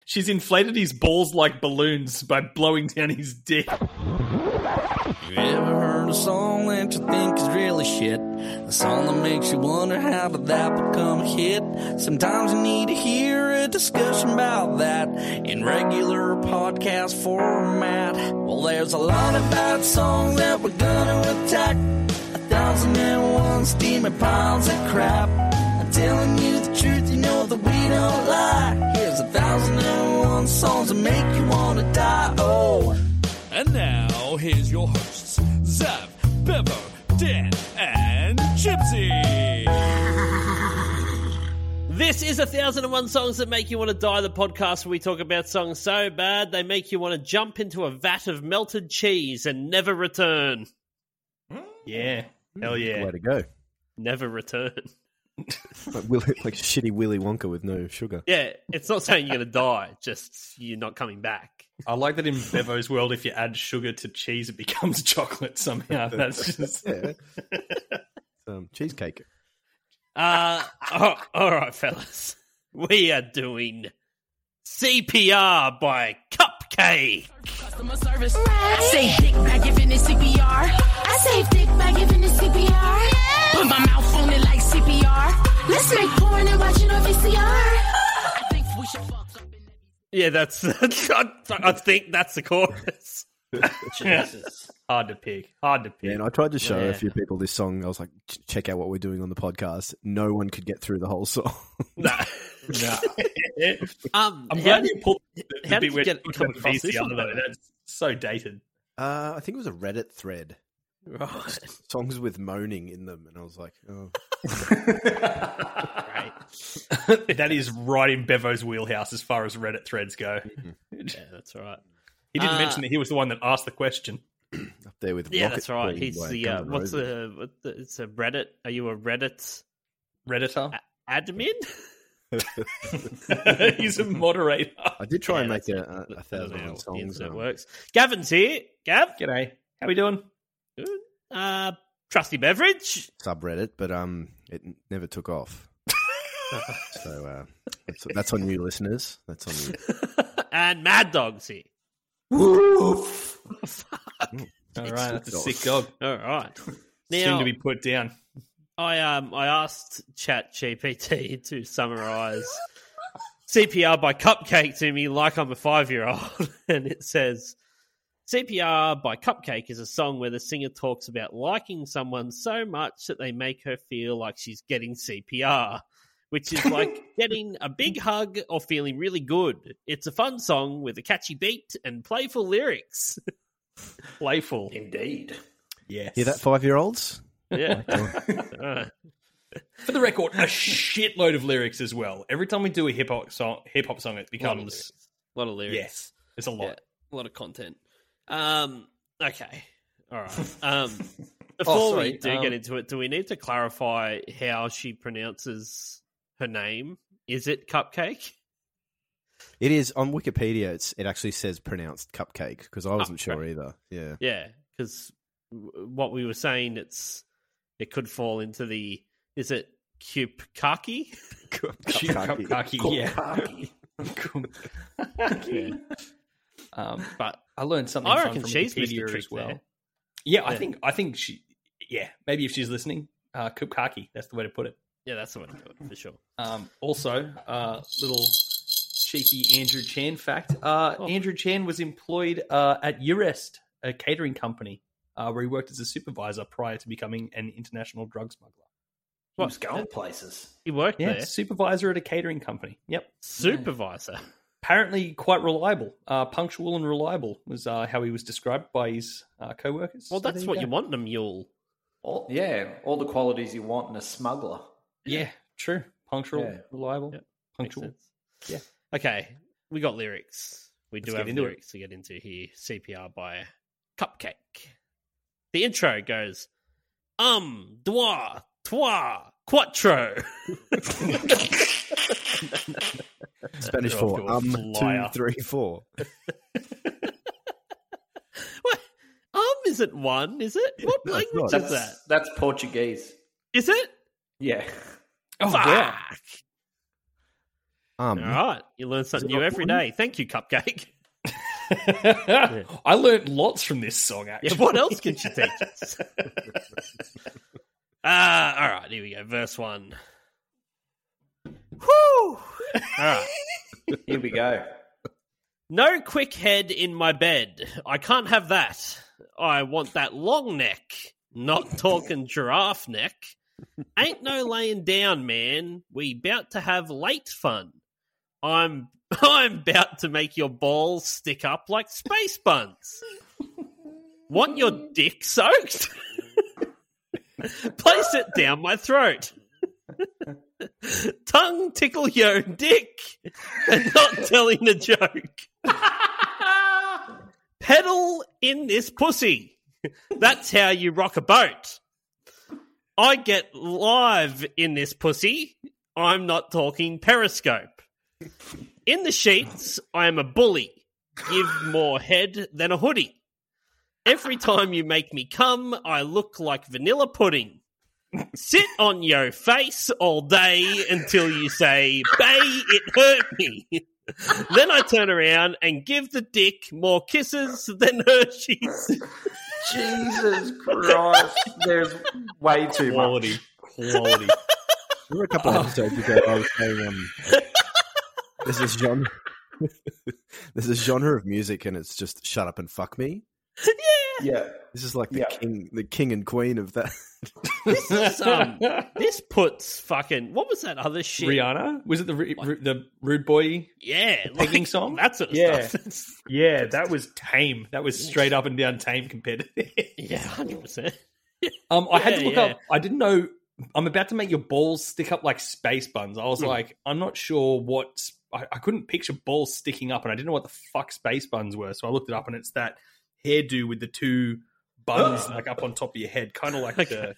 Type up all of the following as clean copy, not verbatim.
She's inflated his balls like balloons by blowing down his dick. You ever heard a song that you think is really shit? A song that makes you wonder how did that become a hit? Sometimes you need to hear a discussion about that in regular podcast format. Well, there's a lot of bad songs that we're gonna attack. 1,001 steaming piles of crap. I'm telling you the truth, you know that we don't lie. Here's 1,001 songs that make you wanna die. Oh. And now, here's your hosts, Zav, Bevo, Dan, and Gypsy. This is 1,001 Songs That Make You Want to Die, the podcast where we talk about songs so bad they make you want to jump into a vat of melted cheese and never return. Yeah. Hell yeah. Way to go. Never return. Like shitty Willy Wonka with no sugar. Yeah, it's not saying you're going to die, just you're not coming back. I like that in Bevo's world, if you add sugar to cheese, it becomes chocolate somehow. That's just... Yeah. Cheesecake. All right, fellas. We are doing CPR by Cupcake. Customer service. I say dick by giving it CPR. I say dick by giving it CPR. Put my mouth on it like CPR. Let's make porn and watch it on VCR. I think we should fuck up in that. Yeah, I think that's the chorus. Jesus. Hard to pick. Yeah, and I tried to show a few people this song. I was like, check out what we're doing on the podcast. No one could get through the whole song. No. I'm glad you pulled the how bit did where you you come put the across this VCR, one, though. though? That's so dated. I think it was a Reddit thread. Right. Songs with moaning in them. And I was like, oh. Great. That is right in Bevo's wheelhouse as far as Reddit threads go. Yeah, that's right. He didn't mention that he was the one that asked the question. Up there with Yeah, Rocket that's right. Queen He's by the Guns N' what's Roses. it's a Reddit. Are you a Reddit Redditor? admin? He's a moderator. I did try and Yeah, make that's a I don't 1,000 know how the songs. internet works. Gavin's here. Gav, G'day. How we doing? good. Trusty beverage. Subreddit, but it never took off. So that's on you, listeners. That's on you. And Mad Dog's here. Woof. All right, that's a sick dog. All right. Soon Now, to be put down. I asked ChatGPT to summarize CPR by Cupcake to me like I'm a 5-year-old, and it says CPR by Cupcake is a song where the singer talks about liking someone so much that they make her feel like she's getting CPR, which is like getting a big hug or feeling really good. It's a fun song with a catchy beat and playful lyrics. Playful. Indeed. Yes. Hear that, 5-year-olds? Yeah. For the record, a shitload of lyrics as well. Every time we do a hip hop song, it becomes A lot of lyrics. yes, it's a lot. Yeah, a lot of content. Okay. All right. Before sorry, we do get into it, do we need to clarify how she pronounces her name? Is it Cupcake? It is on Wikipedia. It actually says pronounced Cupcake because I wasn't sure either. Yeah. Yeah, because what we were saying, it could fall into the. Is it Cupcake? Cupcake, yeah. But I learned something. I fun reckon from she's missed Wikipedia the trick as well. there. Yeah, I think she. Yeah, maybe if she's listening, Cupcake. That's the way to put it. Yeah, that's the way to do it for sure. Also, little cheeky Andrew Chan fact. Andrew Chan was employed at Urest, a catering company, where he worked as a supervisor prior to becoming an international drug smuggler. He was going places. He worked Yeah, there. supervisor at a catering company. Yep. Supervisor. Apparently quite reliable. Punctual and reliable was how he was described by his co-workers. Well, So that's there what go. you want in a mule. All the qualities you want in a smuggler. Yeah, true. Punctual, Yeah. reliable, Yep. punctual. Makes sense. Yeah. Okay, we got lyrics. We do Let's have get into lyrics to get into here. CPR by Cupcake. The intro goes, deux, trois, quattro. Spanish You're for off to a flyer. 2, 3, 4. What? Isn't one, is it? What language is that? That's Portuguese. Is it? Yeah. Oh, Fuck. yeah. All right, you learn something new every day. Thank you, Cupcake. I learned lots from this song, actually. Yeah, what else can she teach us? All right, here we go. Verse 1. Whew! All right. Here we go. No quick head in my bed. I can't have that. I want that long neck. Not talking giraffe neck. Ain't no laying down, man. We bout to have late fun. I'm bout to make your balls stick up like space buns. Want your dick soaked? Place it down my throat. Tongue tickle yo dick and not telling a joke. Pedal in this pussy. That's how you rock a boat. I get live in this pussy. I'm not talking Periscope. In the sheets, I am a bully. Give more head than a hoodie. Every time you make me come, I look like vanilla pudding. Sit on your face all day until you say, "Bay, it hurt me." Then I turn around and give the dick more kisses than Hershey's. Jesus Christ. There's way too Quality. much. Quality. Remember a couple of episodes ago, I was saying, there's a genre of music, and it's just "shut up and fuck me." Yeah. This is like the king and queen of that. This is, this puts fucking, what was that other shit? Rihanna? Was it the Rude Boy pegging song? That sort of stuff. Yeah, that was tame. That was straight up and down tame compared to this. Yeah, 100%. I had to look up. I didn't know. I'm about to make your balls stick up like space buns. I was like, I'm not sure what. I couldn't picture balls sticking up, and I didn't know what the fuck space buns were. So I looked it up, and it's that hairdo with the two buns like up on top of your head, kind of like the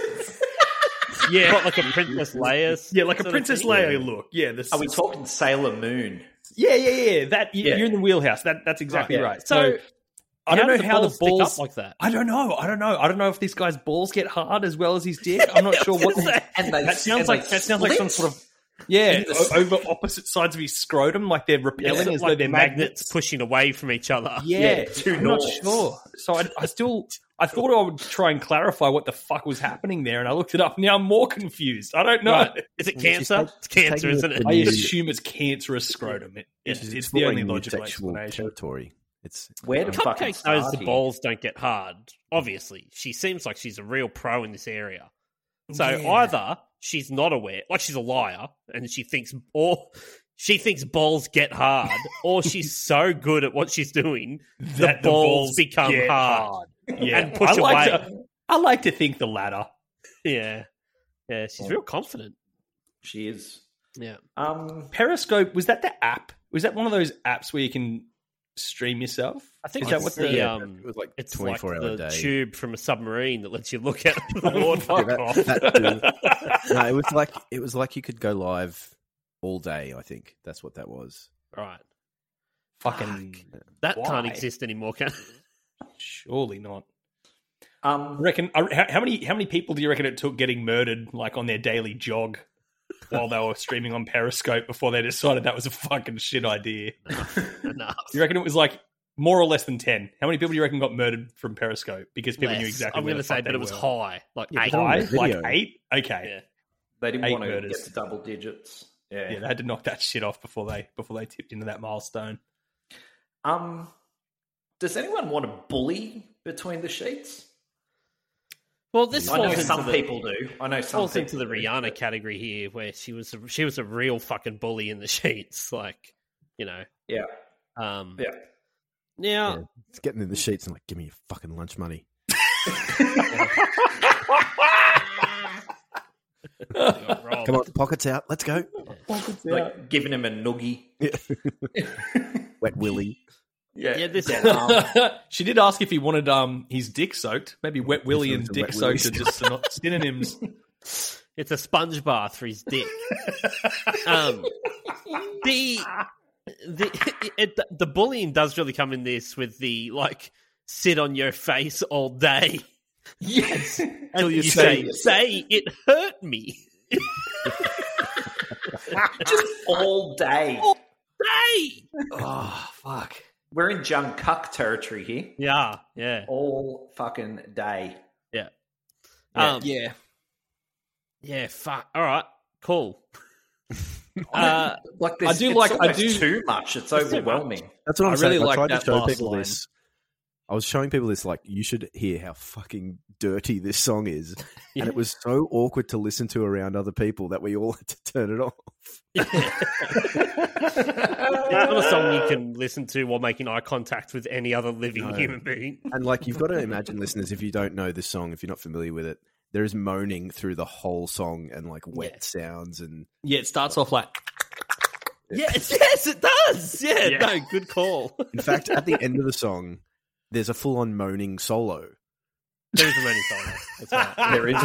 got like a Princess Leia. Yeah, like a Princess Leia look. Yeah, Are we talking Sailor Moon? Yeah. That you're in the wheelhouse. That's exactly right. So I don't know how the balls stick up like that. I don't know. I don't know if this guy's balls get hard as well as his dick. I'm not sure what. That sounds like some sort of over opposite sides of his scrotum, like they're repelling as though they're magnets pushing away from each other. Yeah, I'm not sure. So I thought I would try and clarify what the fuck was happening there, and I looked it up. Now I'm more confused. I don't know. Right. Is it cancer? It's cancer, isn't it? I assume it's cancerous scrotum. It's the only logical explanation. Territory. Where the fuck Cupcake knows the balls don't get hard. Obviously, she seems like she's a real pro in this area. So either she's not aware, like she's a liar, and she thinks balls get hard, or she's so good at what she's doing that the balls become hard. Yeah, and push away. I like to think the latter. Yeah, she's real confident. She is. Yeah. Periscope, was that the app? Was that one of those apps where you can stream yourself? I think is that what it was like it's 24-hour like the day tube from a submarine that lets you look at the water. No, it was like you could go live all day. I think that's what that was. Right. Fucking that can't exist anymore, can it? Surely not. Reckon how many people do you reckon it took getting murdered like on their daily jog while they were streaming on Periscope before they decided that was a fucking shit idea? Enough. You reckon it was like more or less than 10? How many people do you reckon got murdered from Periscope because people knew exactly? I'm going to say, but it was high, like 8. High, like 8. Okay, yeah. They didn't want to murders. get to double digits. Yeah, they had to knock that shit off before they tipped into that milestone. Does anyone want to bully between the sheets? Well, this I know some people do. I know some falls people into the Rihanna category here, where she was a real fucking bully in the sheets, like, you know. Yeah. Now it's getting in the sheets and like, give me your fucking lunch money. Come on, pockets out. Let's go. Like giving him a noogie. Wet willy. Yeah. This she did ask if he wanted his dick soaked. Maybe wet willy and dick soaked are just not synonyms. It's a sponge bath for his dick. The bullying does really come in this with the like sit on your face all day. Yes. Until you say it hurt me. Just all day. Hey! Oh, fuck. We're in Jungkook territory here. Yeah. All fucking day. Yeah. Yeah. Yeah, fuck. All right, cool. Like this, I do it's like- I almost do- too much. It's too much. overwhelming. That's what I'm I saying. really I like tried to that show last people line. this. I was showing people this, like, you should hear how fucking dirty this song is. Yeah. And it was so awkward to listen to around other people that we all had to turn it off. It's not a song you can listen to while making eye contact with any other living human being. And, like, you've got to imagine, listeners, if you don't know this song, if you're not familiar with it, there is moaning through the whole song and, like, wet sounds. And Yeah, it starts off like... Yes, it does. Yeah, no, good call. in fact, at the end of the song, there's a full-on moaning solo. There is a moaning solo. That's right. There is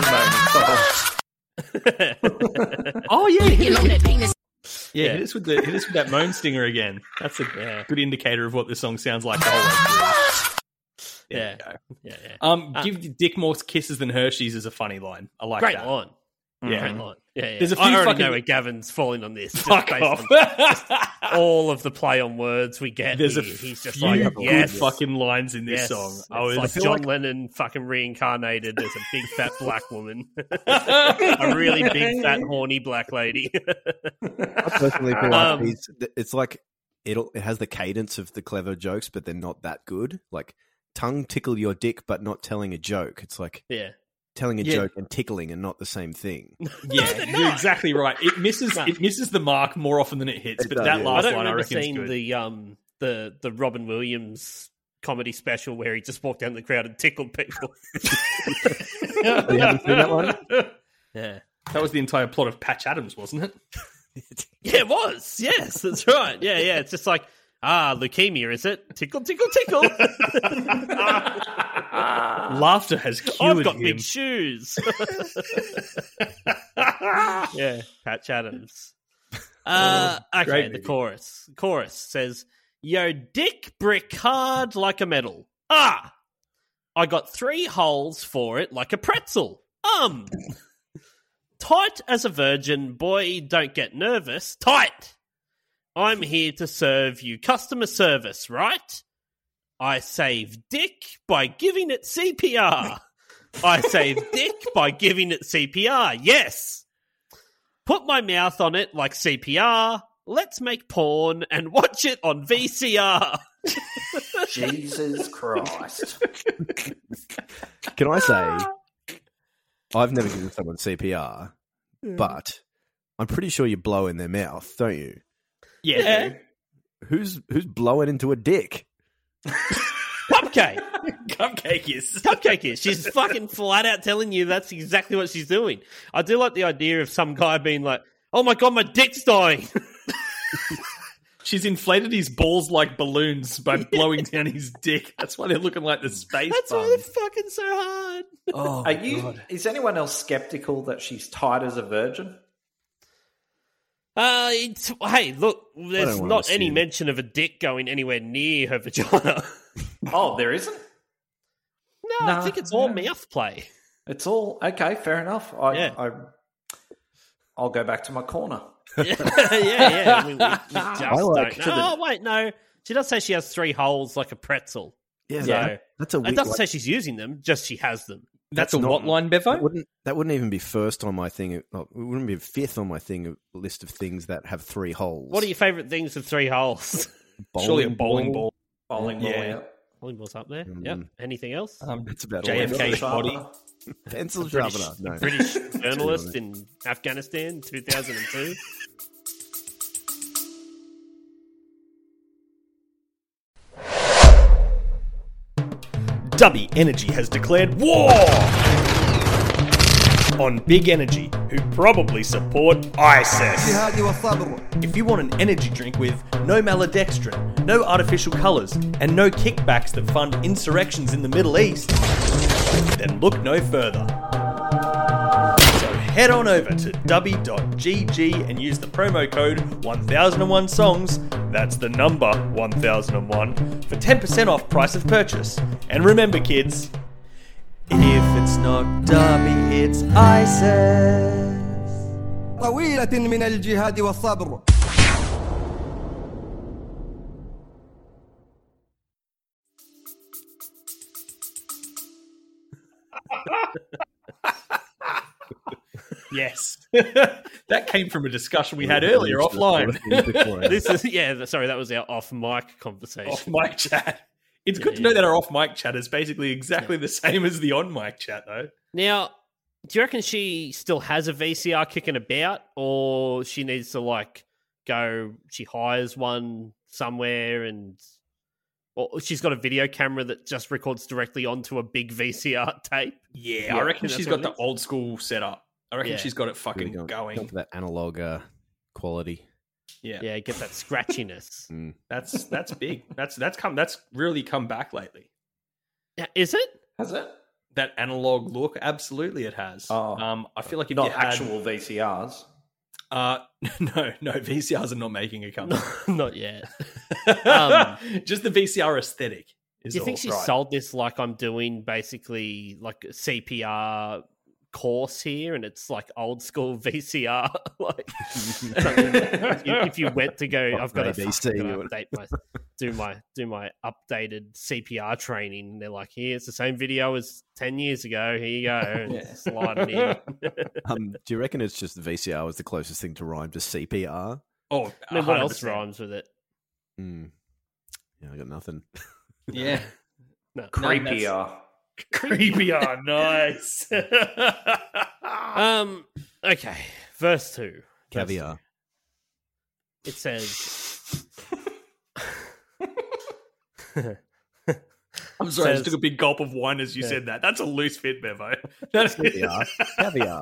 a moment. Oh, yeah. Licking on that penis. Yeah, hit us with that moan stinger again. That's a good indicator of what this song sounds like the whole way through. There we go. Yeah. Give Dick more kisses than Hershey's is a funny line. I like Great that. line. Yeah. Great line. Yeah. There's a few I already fucking- know where Gavin's falling on this. just Fuck based off. on all of the play on words we get. There's a He's just few like, good yes, fucking lines in this yes. song. It's I was like feel John like- Lennon fucking reincarnated as a big fat black woman, a really big fat horny black lady. I personally feel like Um, it's like it has the cadence of the clever jokes, but they're not that good. Like tongue tickle your dick, but not telling a joke. It's like Yeah. telling a Yeah. joke and tickling and not the same thing. Yeah, you're exactly right. It misses the mark more often than it hits. It But does, that yeah. I last don't line, I remember reckon, is seeing good. the Robin Williams comedy special where he just walked down the crowd and tickled people. You haven't seen that one? Yeah. That was the entire plot of Patch Adams, wasn't it? Yeah, it was. Yes, that's right. Yeah. It's just like, leukemia, is it? Tickle, tickle, tickle. Laughter has cured I've got him. big shoes. Yeah, Patch Adams. Okay, great the movie. chorus. The chorus says, "Yo, dick brick hard like a metal. I got 3 holes for it like a pretzel. Tight as a virgin, boy, don't get nervous. Tight. I'm here to serve you customer service, right? I save dick by giving it CPR. I save dick by giving it CPR, yes. Put my mouth on it like CPR. Let's make porn and watch it on VCR. Jesus Christ. Can I say, I've never given someone CPR, but I'm pretty sure you blow in their mouth, don't you? Yeah. Who's blowing into a dick? Cupcake. Cupcake is. She's fucking flat out telling you that's exactly what she's doing. I do like the idea of some guy being like, oh my God, my dick's dying. She's inflated his balls like balloons by blowing down his dick. That's why they're looking like the space That's why bum. they're fucking so hard. Oh, Are you? Is anyone else skeptical that she's tight as a virgin? Hey, look, there's wanna not any assume. mention of a dick going anywhere near her vagina. Oh, there isn't? No, I No, think it's all no. mouth play. It's all okay, fair enough. I'll go back to my corner. Yeah. We just like don't know. Oh, wait, no. She does say she has 3 holes like a pretzel. Yeah, So, that's a it weird. doesn't say she's using them, just she has them. That's a not- what line, Bevo? That wouldn't even be first on my thing. It wouldn't be fifth on my thing list of things that have 3 holes. What are your favourite things with 3 holes? Surely a bowling ball. Bowling ball, Yeah. yeah. Bowling ball's up there. Yep. Anything else? That's about all. I JFK's got. body. Pencil British, sharpener. No. British journalist in Afghanistan, 2002. Dubby Energy has declared war on Big Energy, who probably support ISIS. If you want an energy drink with no maltodextrin, no artificial colours, and no kickbacks that fund insurrections in the Middle East, then look no further. So head on over to dubby.gg and use the promo code 1001songs, that's the number 1001, for 10% off price of purchase. And remember, kids, if it's not Dubby, it's ISIS. طويلة من الجهاد والصبر. Yes. That came from a discussion we had earlier offline. Sorry, that was our off-mic conversation. Off-mic chat. It's good to know that our off-mic chat is basically exactly the same as the on-mic chat, though. Now, do you reckon she still has a VCR kicking about, or she needs to, she hires one somewhere or she's got a video camera that just records directly onto a big VCR tape? Yeah, I reckon she's got the old school setup. I reckon she's got it fucking going. For that analog quality. Yeah, get that scratchiness. That's big. That's really come back lately. Is it? Has it? That analog look, absolutely, it has. I feel like if not you had actual VCRs. No, VCRs are not making a comeback. Not yet. Just the VCR aesthetic. Do you think she sold this like I'm doing, basically like a CPR course here, and it's like old school VCR? If you went to go, I've got to update do my updated CPR training. And they're like, here's the same video as 10 years ago. Here you go. And slide it in. Do you reckon it's just the VCR was the closest thing to rhyme to CPR? Oh, I mean, what else rhymes with it? Yeah, I got nothing. Yeah. No, creepier. Creepier, nice. Okay, verse 2. Caviar. It says... I'm sorry, I just took a big gulp of wine as you said that. That's a loose fit, Bevo. Caviar.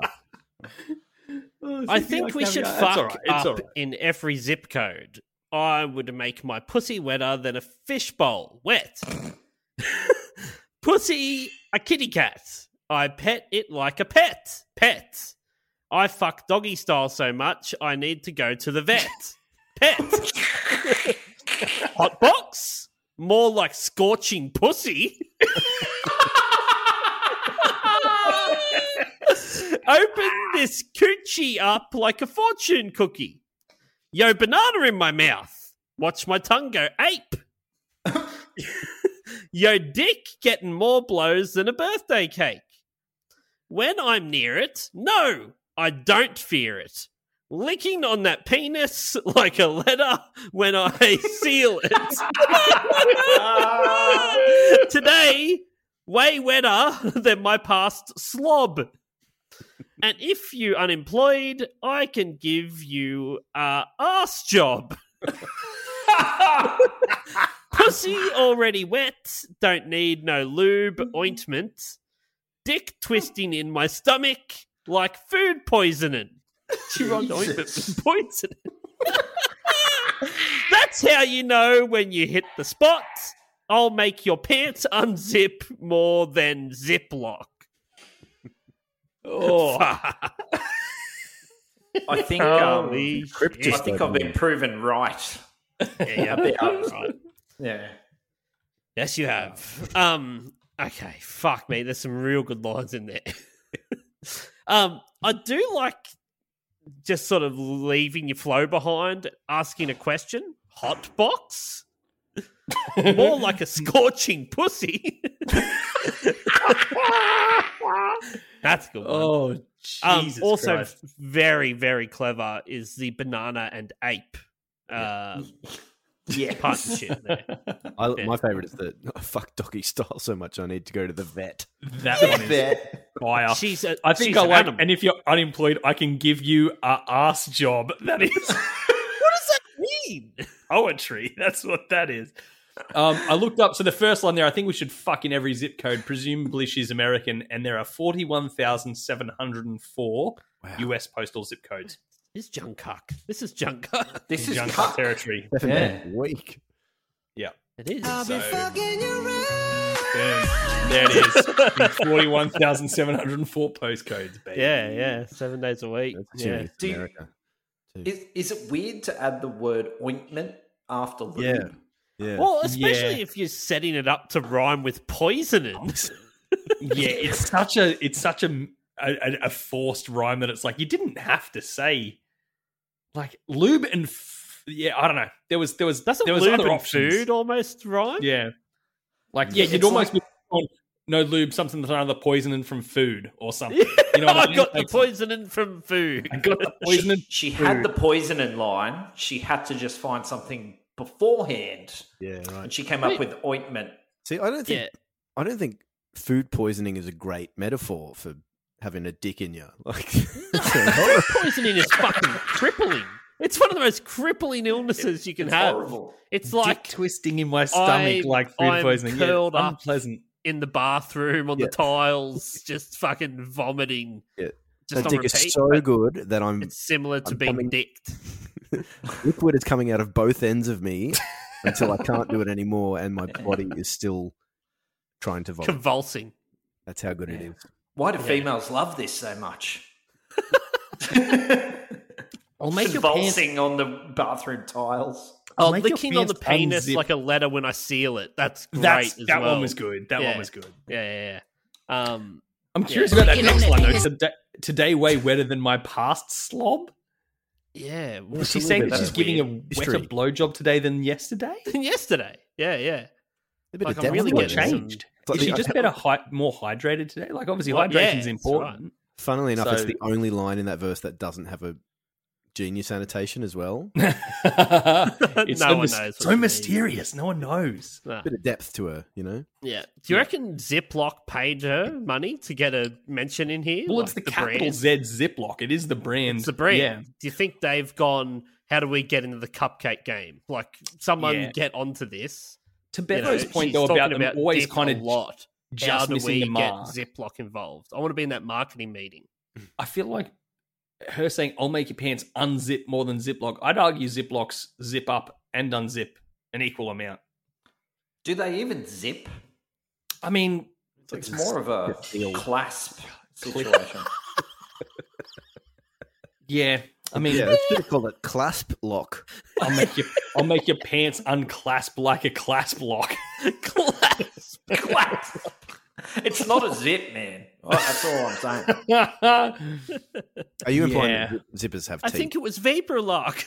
I think we should fuck up in every zip code. I would make my pussy wetter than a fishbowl wet. Pussy, a kitty cat. I pet it like a pet. Pet. I fuck doggy style so much, I need to go to the vet. Pet. Hot box? More like scorching pussy. Open this coochie up like a fortune cookie. Yo, banana in my mouth. Watch my tongue go ape. Yo, dick getting more blows than a birthday cake. When I'm near it, no, I don't fear it. Licking on that penis like a letter when I seal it. Today, way wetter than my past slob. And if you unemployed, I can give you a ass job. Pussy already wet, don't need no lube, ointment. Dick twisting in my stomach like food poisoning. She rhymed ointment with poisoning. That's how you know when you hit the spot. I'll make your pants unzip more than Ziploc. Oh, I think I've been proven right. Yeah, right. Yeah. Yes, you have. Okay, fuck me. There's some real good lines in there. I do like just sort of leaving your flow behind, asking a question. Hot box? More like a scorching pussy. That's a good one. Oh, Jesus also, Christ. very, very clever is the banana and ape partnership there. My favourite is that I fuck doggy style so much I need to go to the vet. That one is fire. I think I like, animal. and if you're unemployed, I can give you a ass job. That is What does that mean? poetry. That's what that is. I looked up, so the first line there, I think we should fuck in every zip code. Presumably she's American, and there are 41,704 US postal zip codes. This is Jungkook. This is Jungkook. This is Jungkook territory. Week. Yeah. It is. So, there it is. 41,704 postcodes, baby. Yeah. 7 days a week. Yeah. America. Is it weird to add the word ointment after lube? Yeah. Well, especially if you're setting it up to rhyme with poisoning. Yeah, it's such a a forced rhyme that it's like you didn't have to say like lube and I don't know. There was Doesn't there was lube other and options. food almost rhyme? Yeah, like you'd It's almost like- be on no lube, something that's another poisoning from food or something. You know what I I mean? got the Like, poisoning from food. I got the poisoning. She had the poison in line. She had to just find something beforehand, Yeah, right. and she came up with ointment. See, I don't think Yeah. I don't think food poisoning is a great metaphor for having a dick in you. Like, Food poisoning is fucking crippling. It's one of the most crippling illnesses you can have. Horrible. It's like Dick twisting in my stomach like food I'm poisoning. curled up. Unpleasant. in the bathroom on the tiles, just fucking vomiting. Yeah. Just that on dick repeat. is so but good that I'm It's similar to I'm being coming- dicked. liquid is coming out of both ends of me until I can't do it anymore, and my body is still trying to vomit. Convulsing. That's how good it is. Why do females love this so much? I'll make your pants. Convulsing on the bathroom tiles. Oh, Make your licking on the pants penis unzip. like a letter when I seal it. That's great as That well. one was good. That Yeah. one was good. Yeah. I'm curious about that Licking on next the one though. penis. Today way wetter than my past slob. Yeah. Was she a little saying bit that she's of giving a weird wetter history. blowjob today than yesterday? Yesterday. Yeah. A bit Like, of I'm really depth What to getting it. some- changed? But Is she the- just better, more hydrated today? Like obviously Well, yeah, hydration's that's important. Funnily enough, it's So- the only line in that verse that doesn't have a genius annotation as well. It's No one knows what so you mean. mysterious. No one knows. Nah. Bit of depth to her, you know. Yeah. Do you reckon Ziploc paid her money to get a mention in here? Well, Like it's the capital brand? Z Ziploc. It is the brand. It's the brand. Yeah. Do you think they've gone, how do we get into the cupcake game? Like, someone Yeah. get onto this. To You know, Bevo's point she's though talking about them always dick kind a of lot. How just do missing we the get mark. Ziploc involved? I want to be in that marketing meeting. I feel like her saying "I'll make your pants unzip more than Ziploc." I'd argue Ziplocs zip up and unzip an equal amount. Do they even zip? I mean, It's more of a seal. clasp situation. yeah. I mean, Yeah, they should have called it clasp lock. I'll make your pants unclasp like a clasp lock. Clasp. Clasp. It's not a zip, man. Oh, that's all I'm saying. Are you implying Yeah. that zippers have I teeth? think it was Vapor Lock.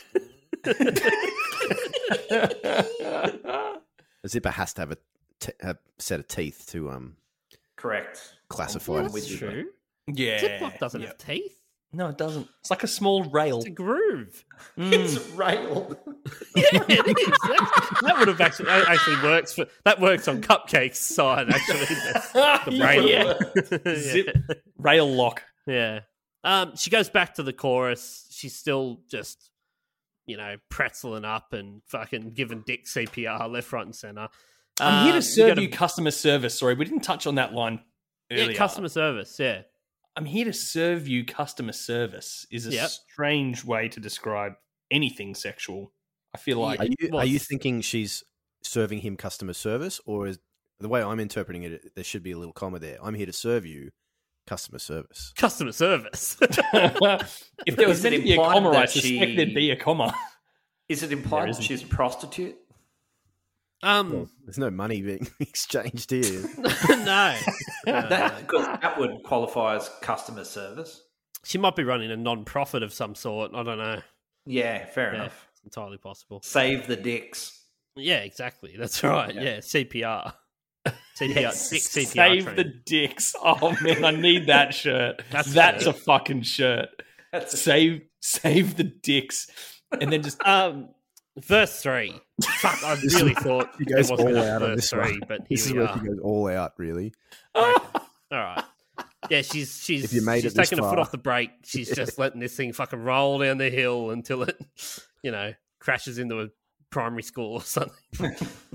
A zipper has to have a set of teeth to Correct. classify it. with That's you. true. Yeah. Ziploc doesn't yeah. have teeth. No, it doesn't. It's like a small rail. It's a groove. It's rail. Yeah, it is. That would have actually works for that works on Cupcake's side. Actually, the brain. Yeah. Zip rail lock. Yeah. She goes back to the chorus. She's still just, pretzeling up and fucking giving Dick CPR left, right, and center. I'm here to We serve gotta- you customer service. Sorry, we didn't touch on that line earlier. Yeah, customer service. Yeah. I'm here to serve you customer service is a Yep. strange way to describe anything sexual. I feel like Are you thinking she's serving him customer service, or is the way I'm interpreting it? There should be a little comma there. I'm here to serve you customer service. Customer service. if there was Is it meant to be a implied comma, I that suspect she- there'd be a comma. Is it implied isn't. she's a prostitute? There's no money being exchanged here. No. Because that would qualify as customer service. She might be running a non-profit of some sort. I don't know. Yeah, fair Yeah, enough. it's entirely possible. Save the dicks. Yeah, exactly. That's right. Yeah, CPR. CPR. Yes. Dick CPR Save training. the dicks. Oh man, I need that shirt. That's That's fair. a fucking shirt. That's Save the dicks, and then just Verse 3. Fuck, I really thought She it goes wasn't all gonna out have on verse this 3, one. but This is here we where are. she goes all out, really. All right. Yeah, she's If you made she's it this taking a foot far. off the brake. She's just letting this thing fucking roll down the hill until it, crashes into a primary school or something.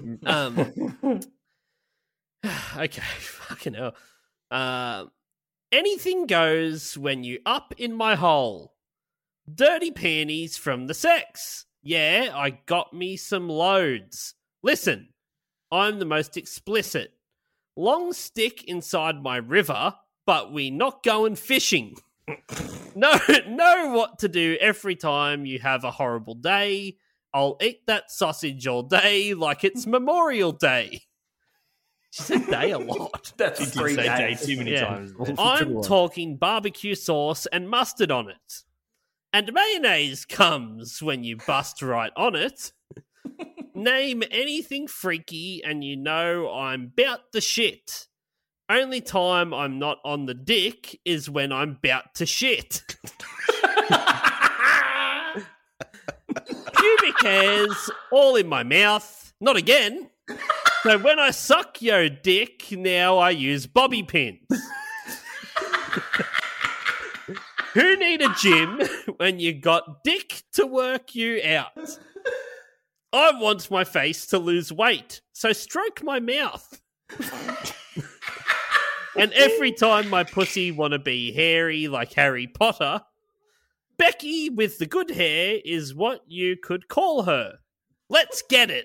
Okay, fucking hell. Anything goes when you up in my hole. Dirty panties from the sex. Yeah, I got me some loads. Listen, I'm the most explicit. Long stick inside my river, but we not going fishing. Know what to do every time you have a horrible day. I'll eat that sausage all day like it's Memorial Day. She said day a lot. That's She did 3 say day days. too many Yeah. times. I'm talking barbecue sauce and mustard on it. And mayonnaise comes when you bust right on it. Name anything freaky and you know I'm bout the shit. Only time I'm not on the dick is when I'm bout to shit. Pubic hairs all in my mouth. Not again. So when I suck yo dick, now I use bobby pins. Who need a gym when you got dick to work you out? I want my face to lose weight, so stroke my mouth. And every time my pussy wanna be hairy like Harry Potter, Becky with the good hair is what you could call her. Let's get it.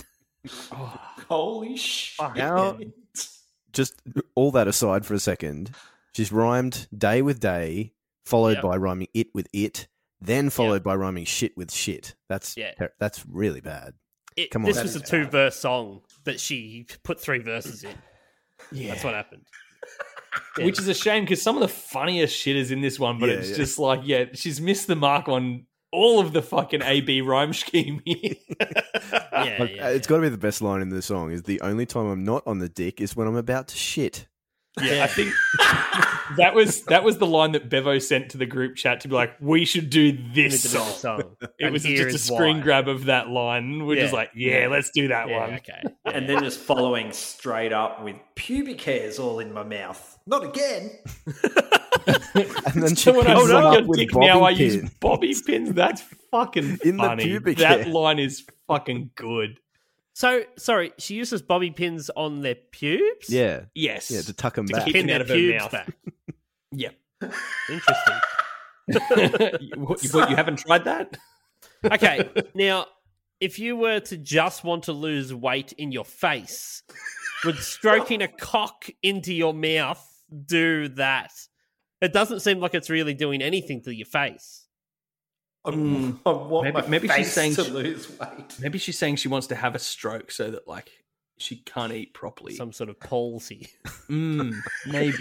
Holy shit. Now, just all that aside for a second, she's rhymed day with day, followed by rhyming it with it, then followed by rhyming shit with shit. That's really bad. Come on. This was a 2-verse song that she put 3 verses in. Yeah. That's what happened. Which is a shame because some of the funniest shit is in this one, but it's just like, she's missed the mark on all of the fucking AB rhyme scheme here. It's got to be the best line in the song is the only time I'm not on the dick is when I'm about to shit. Yeah, I think that was the line that Bevo sent to the group chat to be like, we should do this song. It was just a screen grab of that line. We're just like, let's do that one. Okay. And then just following straight up with pubic hairs all in my mouth. Not again. And then she So when I comes suck up your with dick bobby now, I pin. use bobby pins. That's fucking In the funny. pubic That hair. line is fucking good. So, sorry, she uses bobby pins on their pubes? Yeah. Yes. Yeah, to tuck them To back. keep Pin them their out of her pubes mouth. back. Yep. Interesting. What, you haven't tried that? Okay, now, if you were to just want to lose weight in your face, would stroking a cock into your mouth do that? It doesn't seem like it's really doing anything to your face. I want Maybe my she's face saying to lose weight. Maybe she's saying she wants to have a stroke so that like she can't eat properly. Some sort of palsy. Maybe.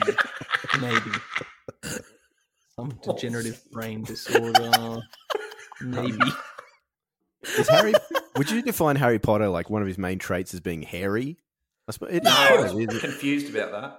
Some degenerative brain disorder. Maybe. Would you define Harry Potter like one of his main traits as being hairy? I suppose it is. No, I kind of, was isn't it? confused about that.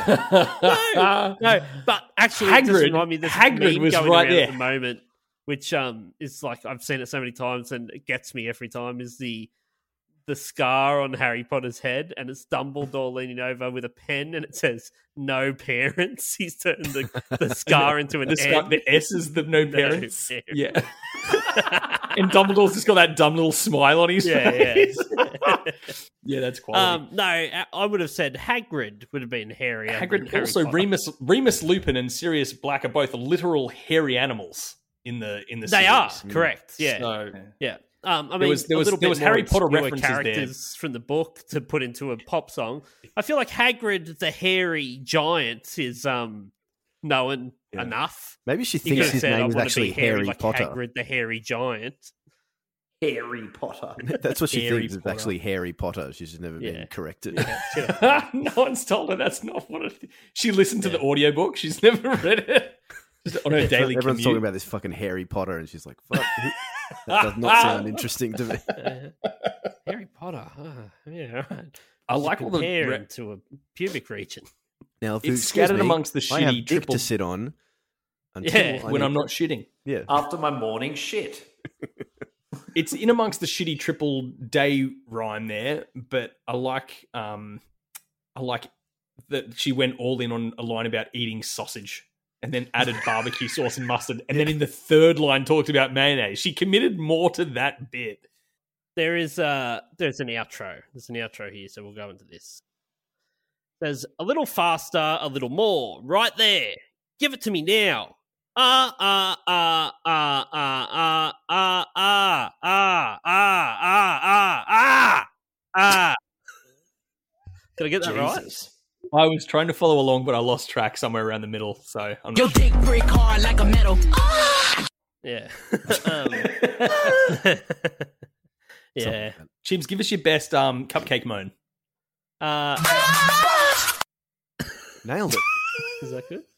No, but actually, it does remind me there's a Hagrid meme was going right around there. at the moment, which is like I've seen it so many times and it gets me every time. Is the scar on Harry Potter's head, and it's Dumbledore leaning over with a pen, and it says "No parents." He's turned the scar into an N. The S is the no parents. parents. Yeah. And Dumbledore's just got that dumb little smile on his face. Yeah, that's quality. No, I would have said Hagrid would have been hairy. Hagrid, also Remus Lupin and Sirius Black are both literal hairy animals in the series. They are correct. Yeah, So, yeah. I mean, There was a little Harry bit Potter more references characters from the book to put into a pop song. I feel like Hagrid, the hairy giant, is known enough. Maybe she You thinks could have his said, I name is wanna actually be hairy Harry like Potter. Hagrid, the hairy giant. Harry Potter. That's what she Harry thinks. It's Potter. actually Harry Potter. She's just never Yeah. been corrected. no one's told her that's not what it. She listened to the audiobook. She's never read it. Just on her daily Everyone's commute. talking about this fucking Harry Potter, and she's like, "Fuck, that does not sound interesting to me." Harry Potter. Yeah, right. I like all the hair into a pubic region. Now, if you It's excuse scattered me, amongst the I have shitty dick triple to sit on. Until Yeah, I when need- I'm not shitting. Yeah, After my morning shit. It's in amongst the shitty triple day rhyme there, but I like that she went all in on a line about eating sausage and then added barbecue sauce and mustard, and then in the third line talked about mayonnaise. She committed more to that bit. There's an outro. There's an outro here, so we'll go into this. There's a little faster, a little more. Right there. Give it to me now. Did I get that right? Jesus. I was trying to follow along, but I lost track somewhere around the middle, so I'm Your not sure. dick brick hard like a metal. Yeah. Yeah. Chibs, give us your best cupcake moan. Nailed it. Is that good?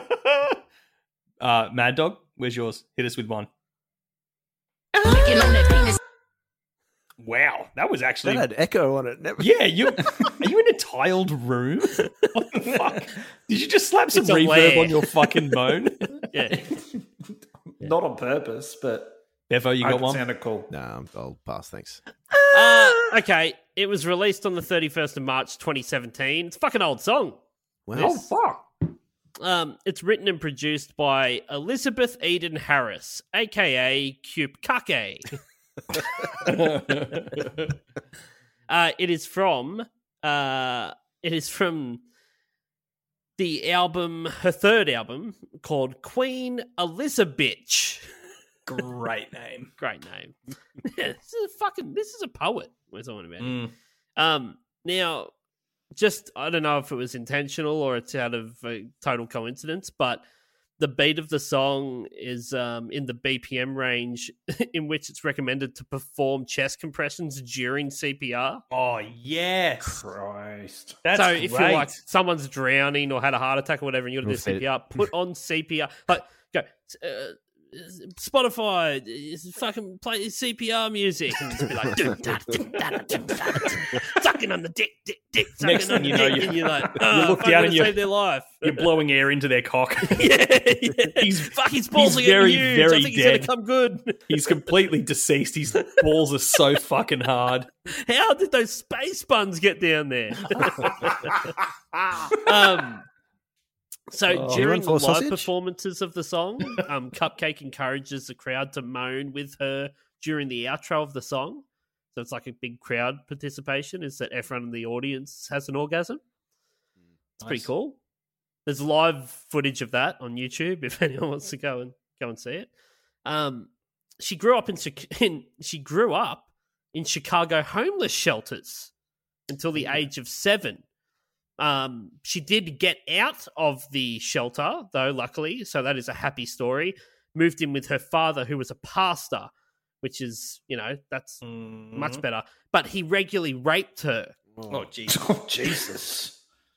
Mad Dog, where's yours? Hit us with one. Licking on that penis. Wow, that was actually... That had echo on it. Never... Yeah, are you in a tiled room? What the fuck? Did you just slap some It's a reverb lair. on your fucking moan? Yeah. Not on purpose, but Bevo, you I got hope it one? sounded cool. No, I'll pass, thanks. Okay, it was released on the 31st of March 2017. It's a fucking old song. Wow. Oh, fuck. It's written and produced by Elizabeth Eden Harris, aka Cupcake. It is from the album, her third album, called Queen Elizabeth. Great name. Great name. Yeah, this is a poet we're talking about. Now, just, I don't know if it was intentional or it's out of total coincidence, but the beat of the song is in the BPM range in which it's recommended to perform chest compressions during CPR. Oh, yes. Christ. That's So great. if you're like someone's drowning or had a heart attack or whatever and you got to do CPR, put on CPR. Like, go, Spotify, fucking play CPR music and just be like, sucking on the dick, sucking Next on thing the you know, dick, you- and you're like, you look down and you- save their life. You're blowing air into their cock. yeah. He's His balls he's are very, getting huge. very I think he's dead. gonna come good. He's completely deceased. His balls are so fucking hard. How did those space buns get down there? So Anyone during the for a live sausage? performances of the song, Cupcake encourages the crowd to moan with her during the outro of the song. So it's like a big crowd participation, is that everyone in the audience has an orgasm. It's pretty cool. There's live footage of that on YouTube if anyone wants to go and see it. She grew up in Chicago homeless shelters until the age of 7. She did get out of the shelter, though, luckily, so that is a happy story. Moved in with her father, who was a pastor, which is, that's much better. But he regularly raped her. Oh, Jesus. Oh, Jesus.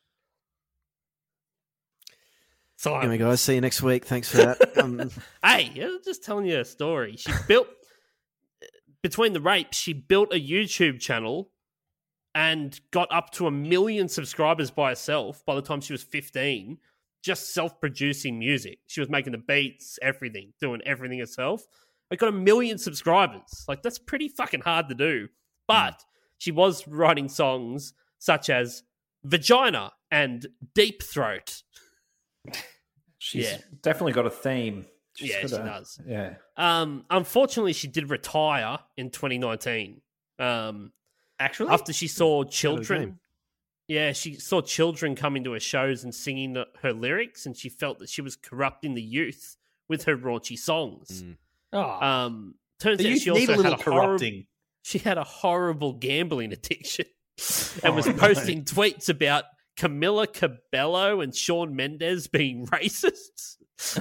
So, Anyway, guys, see you next week. Thanks for that. hey, I'm just telling you a story. She built, between the rapes, she built a YouTube channel and got up to 1 million subscribers by herself by the time she was 15, just self-producing music. She was making the beats, everything, doing everything herself. It got 1 million subscribers. Like, that's pretty fucking hard to do. But she was writing songs such as Vagina and Deep Throat. She's definitely got a theme. She does. Yeah. Unfortunately, she did retire in 2019. Actually? After she saw game. children. Yeah, she saw children coming to her shows and singing her lyrics, and she felt that she was corrupting the youth with her raunchy songs. Oh. Turns The out youth she need also a little had corrupting. she had a horrible gambling addiction and was posting tweets about Camila Cabello and Shawn Mendes being racists.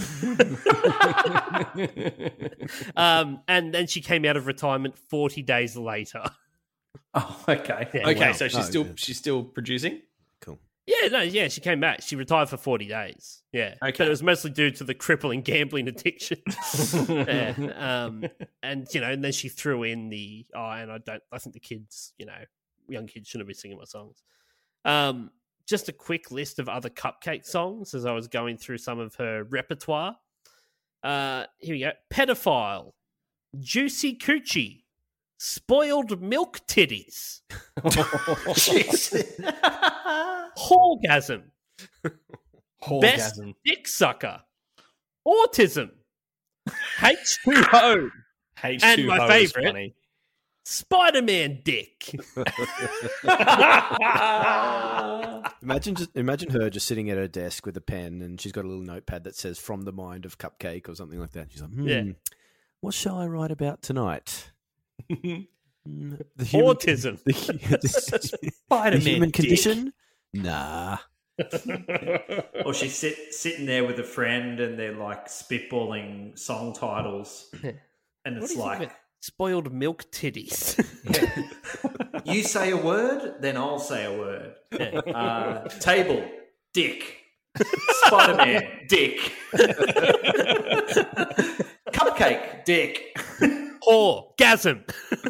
And then she came out of retirement 40 days later. Oh, okay. Yeah. Okay, wow. so she's still producing? Cool. Yeah, she came back. She retired for 40 days. Yeah. Okay. But it was mostly due to the crippling gambling addiction. Yeah. And then she threw in I think the kids, young kids shouldn't be singing my songs. Just a quick list of other Cupcake songs as I was going through some of her repertoire. Here we go. Pedophile, Juicy Coochie, Spoiled Milk Titties, Horgasm, Best Dick Sucker, Autism, H2O, and my favourite, Spider-Man Dick. Imagine her just sitting at her desk with a pen, and she's got a little notepad that says "From the Mind of Cupcake" or something like that. She's like, what shall I write about tonight? Autism. The Spider-Man human dick. condition? Nah. Or she's sitting there with a friend and they're like spitballing song titles. And it's like, Spoiled milk titties. You say a word, then I'll say a word. Yeah. Table, dick. Spider-Man, dick. Cupcake, dick. Orgasm.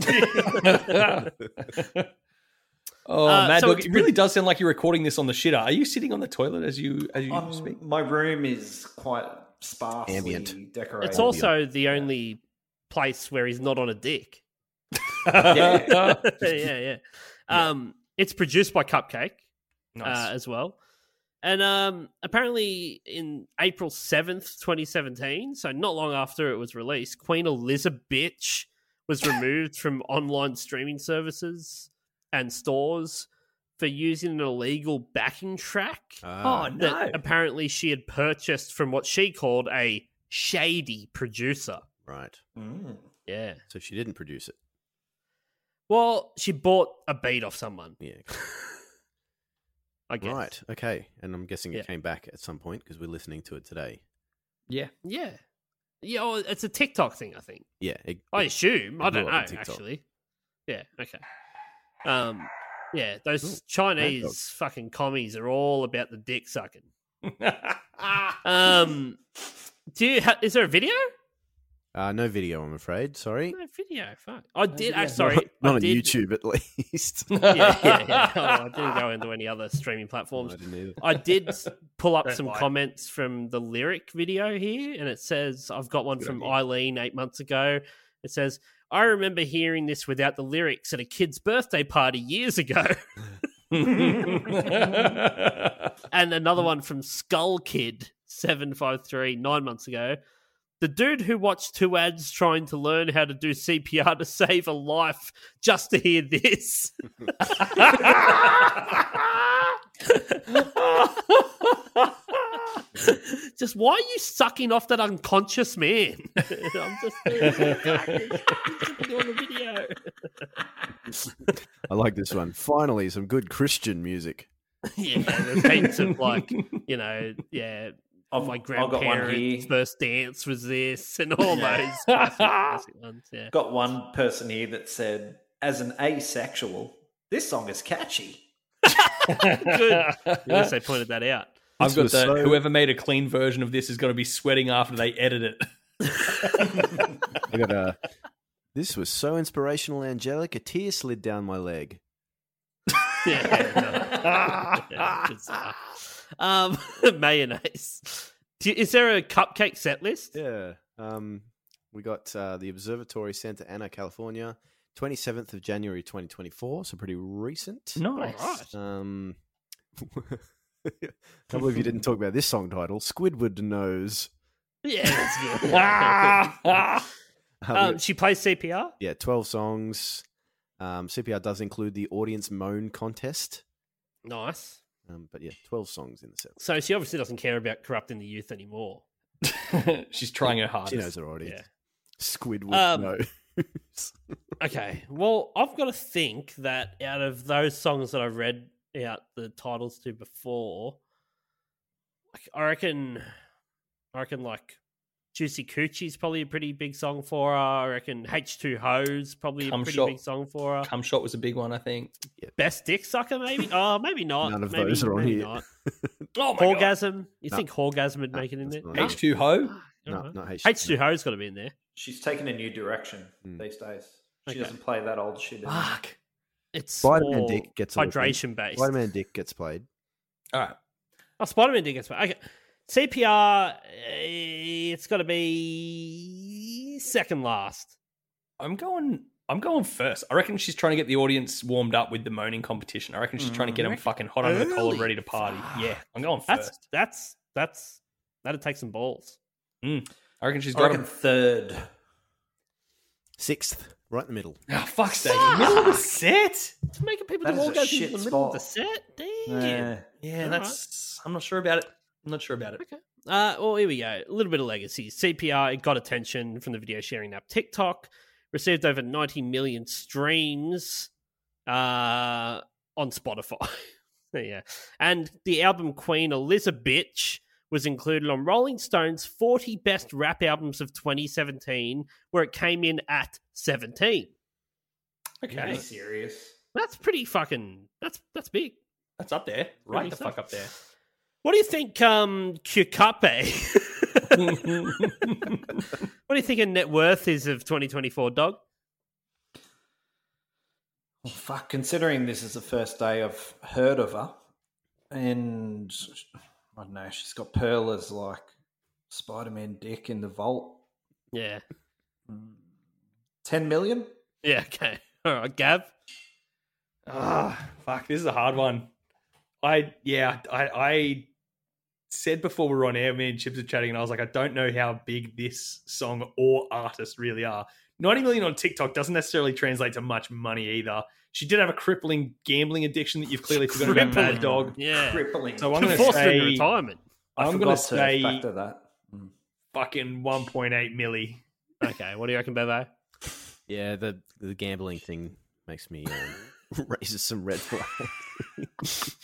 Mad so Dog, it really does sound like you're recording this on the shitter. Are you sitting on the toilet as you speak? My room is quite sparsely Ambient. decorated. It's also the only place where he's not on a dick. yeah. yeah. It's produced by Cupcake as well. And apparently in April 7th, 2017, so not long after it was released, Queen Elizabeth was removed from online streaming services and stores for using an illegal backing track that apparently she had purchased from what she called a shady producer. Right. Yeah. So she didn't produce it. Well, she bought a beat off someone. Yeah. I guess. Right. Okay. And I'm guessing it came back at some point because we're listening to it today. Yeah. Yeah. Yeah, well, it's a TikTok thing, I think. Yeah. I assume. I don't blew know, up on TikTok. actually. Yeah, okay. Yeah, those Chinese fucking commies are all about the dick sucking. Is there a video? No video, I'm afraid. Sorry. No video. Fuck. I did. Sorry, Not I on did, YouTube, at least. Yeah. Oh, I didn't go into any other streaming platforms. I didn't either. I did pull up Don't some lie. comments from the lyric video here, and it says, I've got one from Eileen 8 months ago. It says, I remember hearing this without the lyrics at a kid's birthday party years ago. And another one from Skull Kid 753 9 months ago. The dude who watched 2 ads trying to learn how to do CPR to save a life just to hear this. Just why are you sucking off that unconscious man? I'm just doing the video. I like this one. Finally, some good Christian music. Yeah, there's heaps of like, my got one grandparents' here. first dance was this, and all those classic ones. Yeah. Got one person here that said, as an asexual, this song is catchy. Good. At least they pointed that out. I've got whoever made a clean version of this is going to be sweating after they edit it. I got this was so inspirational, Angelic, a tear slid down my leg. Yeah, good stuff. Mayonnaise. Is there a Cupcake set list? Yeah. We got the Observatory, Santa Ana, California, 27th of January 2024, so pretty recent. Nice. I can't believe you didn't talk about this song title, Squidward Knows. Yeah, that's good. She plays CPR? Yeah, 12 songs. CPR does include the audience moan contest. Nice. But yeah, 12 songs in the set. So she obviously doesn't care about corrupting the youth anymore. She's trying her hardest. She knows her audience. Yeah. Squidward knows. Okay, well, I've got to think that out of those songs that I've read out the titles to before, I reckon like Juicy Coochie's probably a pretty big song for her. I reckon H2Ho's probably a pretty big song for her. Cum Shot was a big one, I think. Best Dick Sucker, maybe? Oh, maybe not. None of those are on here. Not. Oh my Orgasm? You think Orgasm would make it in there? H2Ho? No, not H2Ho. H2Ho's got to be in there. She's taken a new direction these days. She doesn't play that old shit anymore. Fuck. It's Spider-Man more Dick gets hydration based. Spider-Man Dick gets played. All right. Oh, Spider-Man Dick gets played. Okay. CPR, it's got to be second last. I'm going first. I reckon she's trying to get the audience warmed up with the moaning competition. I reckon she's trying to get them fucking hot under the collar, ready to party. Yeah, I'm going first. That'd take some balls. I reckon she's I got reckon third. 6th, right in the middle. Oh, fuck's sake. Middle of the set? Making people That do is a orgasms shit in the middle of the spot. set? Damn. Yeah, that's... I'm not sure about it. Okay. Well, here we go. A little bit of legacy. CPR, it got attention from the video sharing app TikTok. Received over 90 million streams on Spotify. Yeah. And the album Queen Elizabeth was included on Rolling Stone's 40 Best Rap Albums of 2017, where it came in at 17. Okay. Are you serious? That's pretty fucking... That's big. That's up there. Right the fuck up there. What do you think, Kukape? What do you think a net worth is of 2024, Dog? Well, fuck, considering this is the first day I've heard of her, and I don't know, she's got Pearl as like Spider-Man dick in the vault. Yeah. 10 million? Yeah, okay. All right, Gav? Fuck, this is a hard one. I said before we were on air, me and Chips were chatting, and I was like, I don't know how big this song or artist really are. 90 million on TikTok doesn't necessarily translate to much money either. She did have a crippling gambling addiction that you've clearly forgotten about, Mad Dog. Yeah. Crippling. So I'm going to say retirement. I'm going to say factor that. Fucking 1.8 milli. Okay, what do you reckon, Bevo? Yeah, the gambling thing makes me raises some red flags.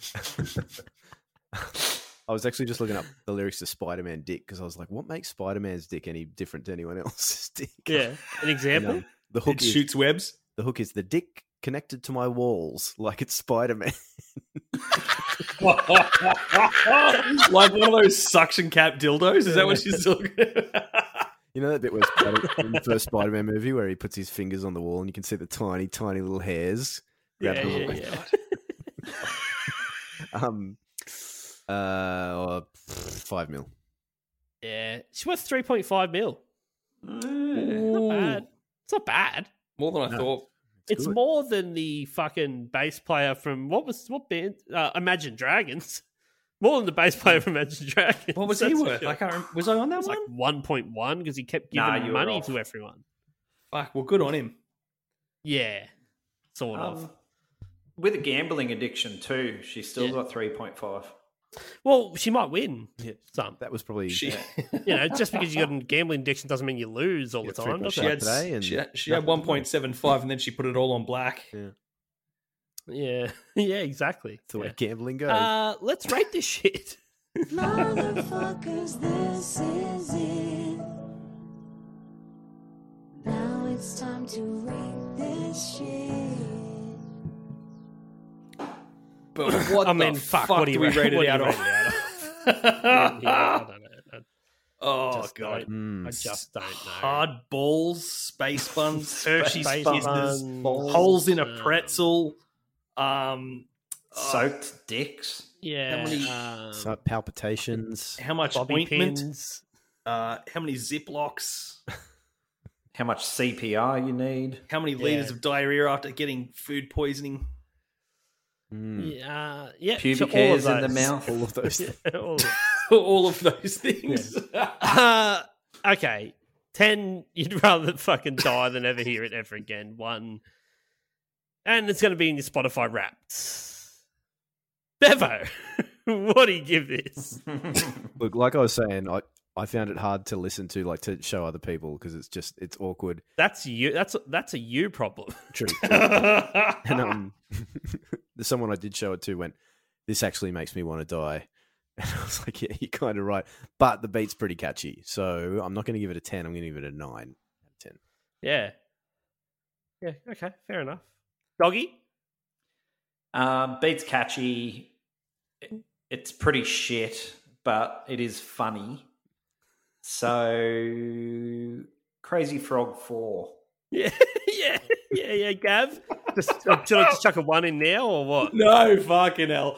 I was actually just looking up the lyrics to Spider-Man Dick because I was like, what makes Spider-Man's dick any different to anyone else's dick? Yeah, an example? And, the hook shoots webs. The hook is the dick connected to my walls like it's Spider-Man. Like one of those suction cap dildos? Is that what she's talking about? You know that bit where in the first Spider-Man movie where he puts his fingers on the wall and you can see the tiny, tiny little hairs? Yeah. 5 mil. Yeah, she's worth 3.5 mil. Not bad. It's not bad. More than I thought. It's more than the fucking bass player from what band? Imagine Dragons. More than the bass player from Imagine Dragons. What was he worth? I can't remember. Was I on that one? Like 1.1 because he kept giving money to everyone. Fuck, well, good on him. Yeah, sort of. With a gambling addiction too, she's still got 3.5. Well, she might win some. That was probably... You know, just because you got a gambling addiction doesn't mean you lose all the time. She had 1.75 and then she put it all on black. Yeah, exactly. That's the way gambling goes. Let's rate this shit. Motherfuckers, this is it. Now it's time to rate this shit. But what what do we rate it out of? I don't know. Oh, God. I just don't know. Hard balls, space buns, Hershey's Space Kisses, buns, holes in a pretzel, soaked dicks. Yeah. Palpitations. How much bobby ointment? pins. How many Ziplocs? How much CPR you need? How many liters of diarrhea after getting food poisoning? Yeah. Pubic hairs in the mouth. All of those. All of those things. Okay. 10, you'd rather fucking die than ever hear it ever again. 1. And it's going to be in your Spotify Wrapped. Bevo, what do you give this? Look, like I was saying, I found it hard to listen to, like to show other people because it's awkward. That's you. That's a you problem. True. And someone I did show it to went, "This actually makes me want to die." And I was like, "Yeah, you're kind of right." But the beat's pretty catchy, so I'm not going to give it a 10. I'm going to give it a 9 out of 10. Yeah. Yeah. Okay. Fair enough. Doggy. Beat's catchy. It's pretty shit, but it is funny. So, Crazy Frog 4. Yeah. Gav. Should I just chuck a 1 in now or what? No, fucking hell.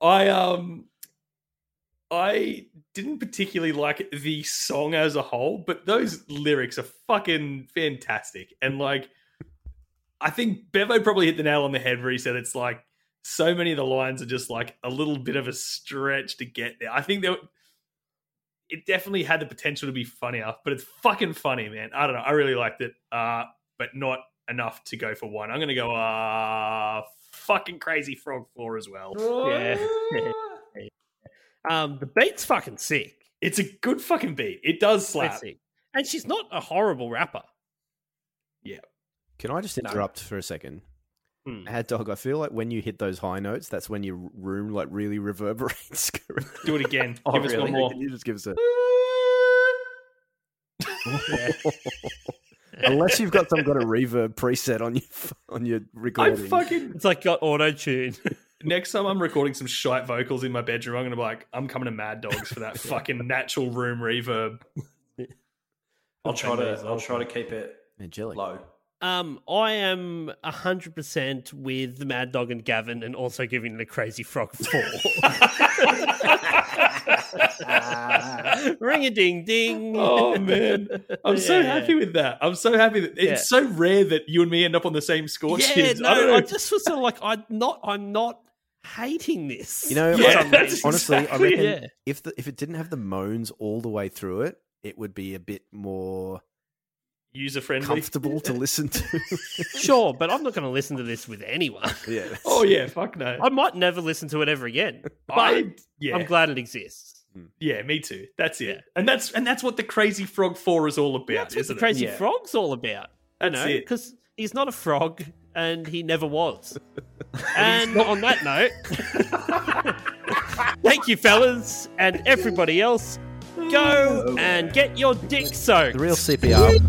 I didn't particularly like the song as a whole, but those lyrics are fucking fantastic. And like, I think Bevo probably hit the nail on the head where he said it's like so many of the lines are just like a little bit of a stretch to get there. I think it definitely had the potential to be funnier, but it's fucking funny, man. I don't know. I really liked it, but not enough to go for 1. I'm going to go fucking Crazy Frog 4 as well. Yeah. The beat's fucking sick. It's a good fucking beat. It does slap. And she's not a horrible rapper. Yeah. Can I just interrupt for a second? Mad Dog, I feel like when you hit those high notes, that's when your room like really reverberates. Do it again. Oh, Give us really? one more. Can you just give us a... Unless you've got some kind of reverb preset on your recording. It's like got auto-tune. Next time I'm recording some shite vocals in my bedroom, I'm going to be like, I'm coming to Mad Dogs for that fucking natural room reverb. I'll try to keep it angelic. low. I am 100% with the Mad Dog and Gavin, and also giving the Crazy Frog 4. Ring a ding ding. Oh man, I'm so happy with that. I'm so happy that it's so rare that you and me end up on the same score. Yeah, no, I just was sort of like, I'm not hating this. You know, honestly, I reckon if it didn't have the moans all the way through it, it would be a bit more user-friendly, comfortable to listen to. Sure, but I'm not going to listen to this with anyone. Yeah. Oh yeah, fuck no. I might never listen to it ever again. But I'm glad it exists. Yeah, me too. That's it. And that's what the Crazy Frog 4 is all about, that's what isn't the Crazy it? Frog's all about. That's it. Because he's not a frog and he never was. And on that note, thank you, fellas, and everybody else. Go and get your dick soaked. The real CPR.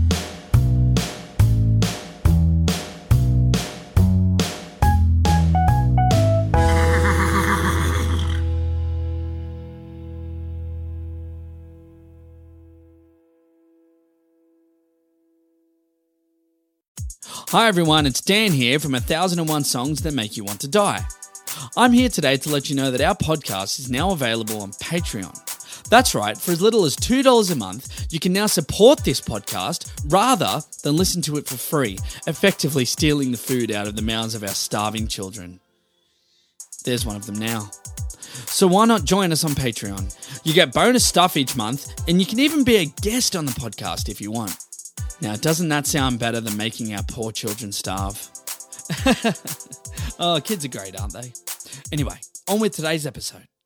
Hi everyone, it's Dan here from 1001 Songs That Make You Want to Die. I'm here today to let you know that our podcast is now available on Patreon. That's right, for as little as $2 a month, you can now support this podcast rather than listen to it for free, effectively stealing the food out of the mouths of our starving children. There's one of them now. So why not join us on Patreon? You get bonus stuff each month, and you can even be a guest on the podcast if you want. Now, doesn't that sound better than making our poor children starve? Oh, kids are great, aren't they? Anyway, on with today's episode.